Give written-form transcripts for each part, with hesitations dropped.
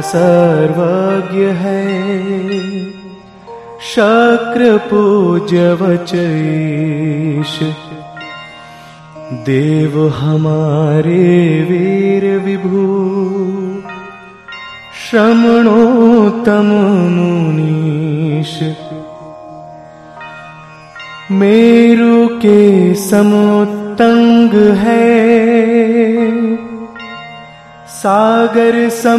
सर्वज्ञ है, शक्र पूज्य वचैश। देव हमारे वीर विभु, श्रमणोत्तम मुनीश। मेरु के समुत्तंग है, सागर सम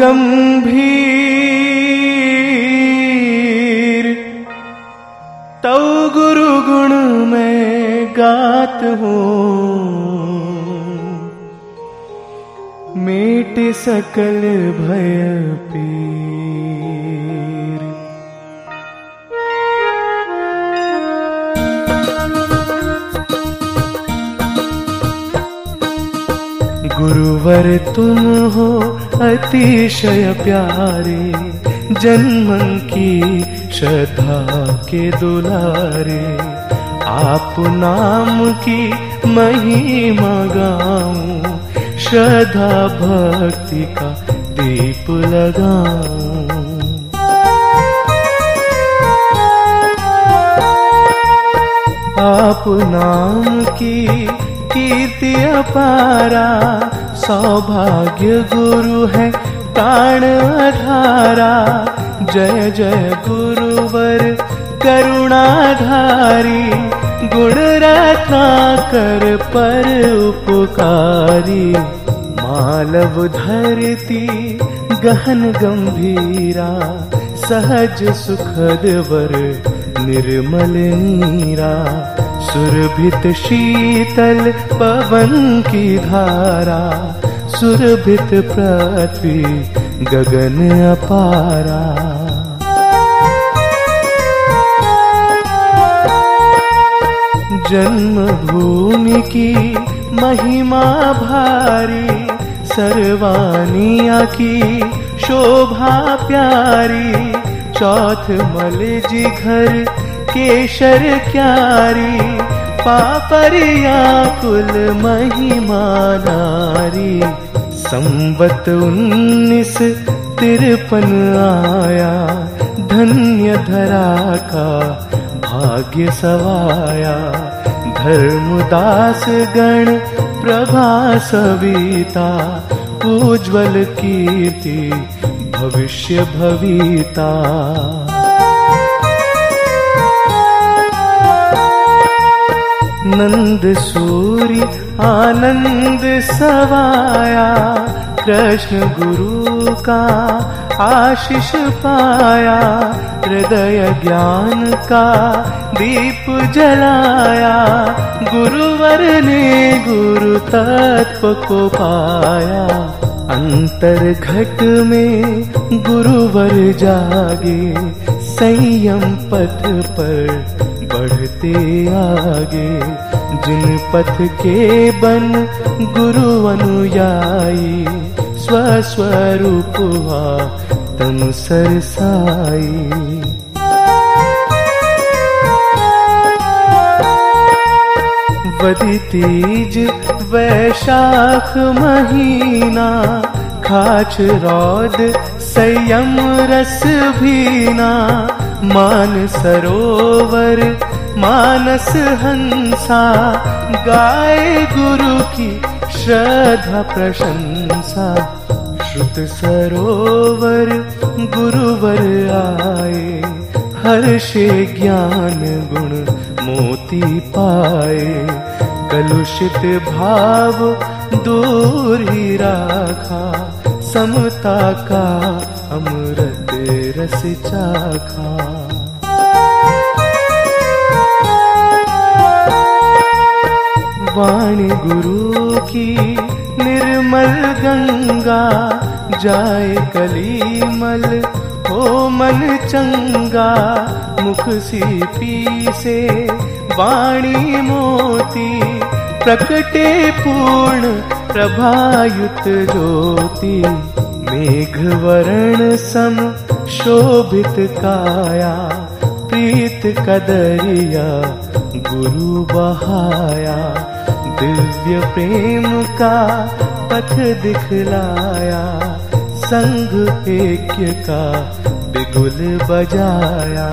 गंभीर। तौ गुरु गुण में गात हूँ, मेट सकल भय पीर। गुरुवर तुम हो अतिशय प्यारे, जन्मन की श्रद्धा के दुलारे। आप नाम की महिमा गाऊं, श्रद्धा भक्ति का दीप लगाऊं। आप नाम की कीर्ति अपारा, सौभाग्य गुरु है प्राण आधारा। जय जय गुरुवर करुणाधारी, गुण रत्नाकर पर उपकारी। मालव धरती गहन गंभीरा, सहज सुखद वर निर्मल नीरा। सुरभित शीतल पवन की धारा, सुरभित पृथ्वी गगन अपारा। जन्मभूमि की महिमा भारी, सर्वानिया की शोभा प्यारी। चौथ मल जी घर केशर क्यारी, पापरिया कुल महिमा नारी। संवत 1953 आया, धन्य धरा का भाग्य सवाया। धर्मदास गण प्रभा सविता, उज्ज्वल कीर्ति भविष्य भविता। नंद सूरी आनंद सवाया, कृष्ण गुरु का आशीष पाया। हृदय ज्ञान का दीप जलाया, गुरुवर ने गुरु तत्व को पाया। अंतर घट में गुरुवर जागे, संयम पथ पर बढ़ते आगे। जिन पथ के बन गुरु अनुयायी, स्वस्वरूप हुआ तम सरसाई। वदी तीज वैशाख महीना, खाच रौद संयम रस भीना। मान सरोवर मानस हंसा, गाए गुरु की श्रद्धा प्रशंसा। श्रुत सरोवर गुरुवर आए, हर्षे ज्ञान गुण मोती पाए। कलुषित भाव दूर ही राखा, समता का अमृत रस चाखा। वाणी गुरु की निर्मल गंगा, जाए कलीमल हो मन चंगा। मुख सीपी से वाणी मोती, प्रकटे पूर्ण प्रभायुत ज्योति। मेघ वर्ण सम शोभित काया, प्रीत कदरिया गुरु बहाया। दिव्य प्रेम का पथ दिखलाया, संग ऐक्य का बिगुल बजाया।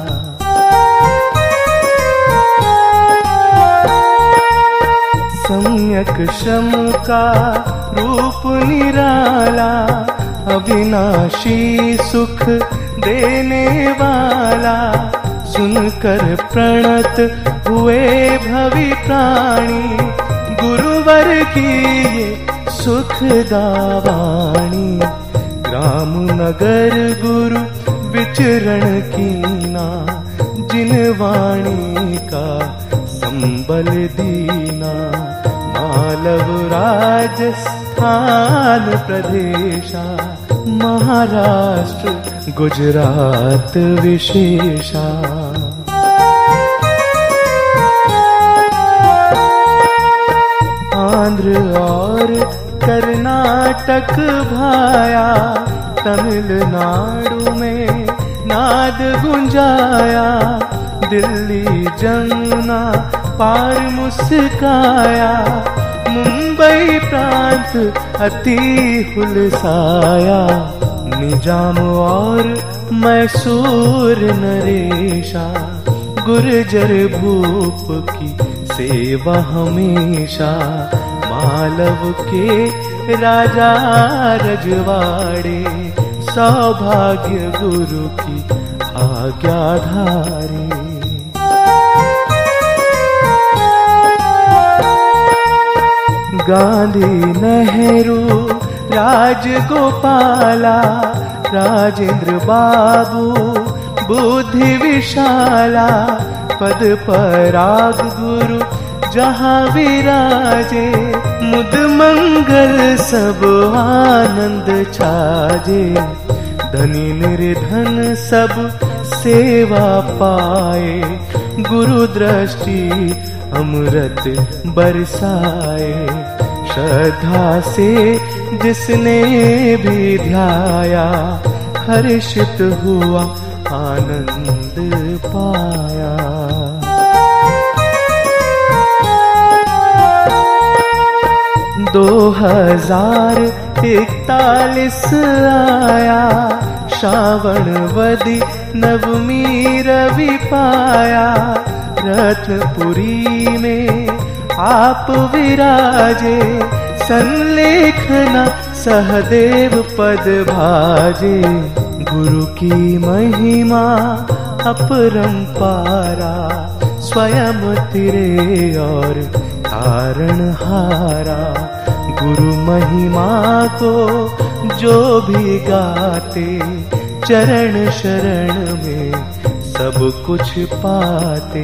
सम्यक श्रम का रूप निराला, अविनाशी सुख देने वाला, सुनकर प्रणत हुए भवि प्राणी, गुरुवर की ये सुखदावाणी। ग्राम नगर गुरु विचरण कीना, जिन वाणी का संबल दीना। मालव राजस्थान प्रदेशा, महाराष्ट्र गुजरात विशेषा। आंध्र और कर्नाटक भाया, तमिलनाडु में नाद गुंजाया। दिल्ली जमुना पार मुस्काया, मुंबई प्रांत अति हुलसाया। निजाम और मैसूर नरेशा, गुर्जर भूप की सेवा हमेशा। मालव के राजा रजवाड़े, सौभाग्य गुरु की आज्ञाधारी। गांधी नेहरू राजगोपाला, राजेंद्र बाबू बुद्धि विशाला। पद पराग गुरु जहाँ विराजे, मुद मंगल सब आनंद छाजे। धनी निर्धन सब सेवा पाए, गुरु दृष्टि अमृत बरसाए। श्रद्धा से जिसने भी ध्याया, हर्षित हुआ आनंद पाया। 2041 आया, श्रावण वदी नवमी रवि पाया। रत्नपुरी में आप विराजे, संलेखना सहदेव पद भाजे। गुरु की महिमा अपरंपारा, स्वयं तिरे और तारणहारा। गुरु महिमा को जो भी गाते, चरण शरण में सब कुछ पाते।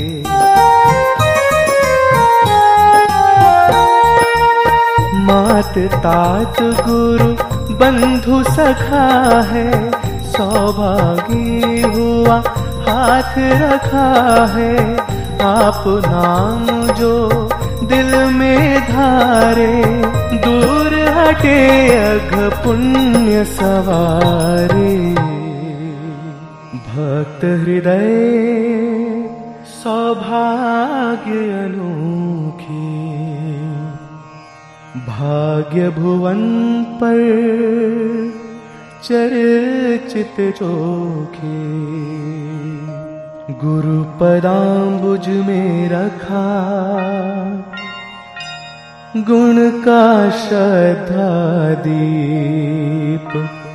मात तात गुरु बंधु सखा है, सौभागी हुआ हाथ रखा है। आप नाम जो दिल में धारे, दूर हटे अघ पुण्य सवारे। भक्त हृदय सौभाग्य अनोखे, भाग्य भुवन पर चर्चित चोखे। गुरु पदाम्बुज में रखा, गुण का श्रद्धा दीप।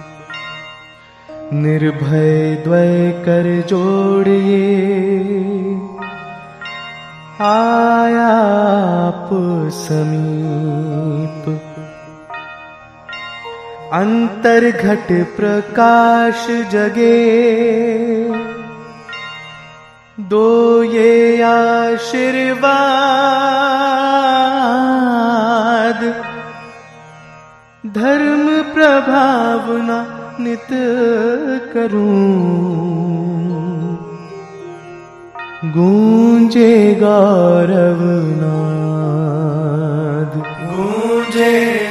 निर्भय द्वय कर जोड़िए, आया आप समीप। अंतर घट प्रकाश जगे, दो ये आशीर्वाद। धर्म प्रभावना नित करूं, गूंजे गौरवनाद। गूंजे